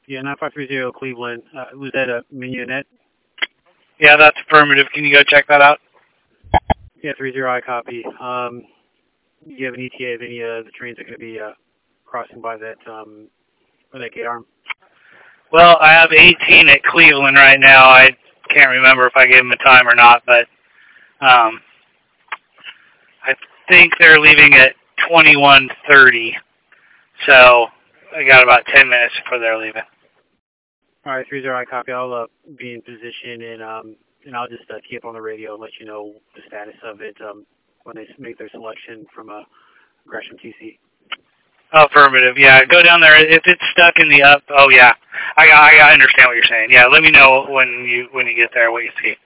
Yeah, 9530 Cleveland. Was that a Mignonette? Yeah, that's affirmative. Can you go check that out? Yeah, 30, I copy. Do you have an ETA of any of the trains that are going to be crossing by that gate arm? Well, I have 18 at Cleveland right now. I can't remember if I gave them a time or not, but I think they're leaving at 21:30. So I got about 10 minutes before they're leaving. All right, 30, I copy. I'll be in position, and I'll just keep on the radio and let you know the status of it when they make their selection from Gresham TC. Affirmative. Yeah, go down there. If it's stuck in the up, oh yeah, I understand what you're saying. Yeah, let me know when you get there what you see.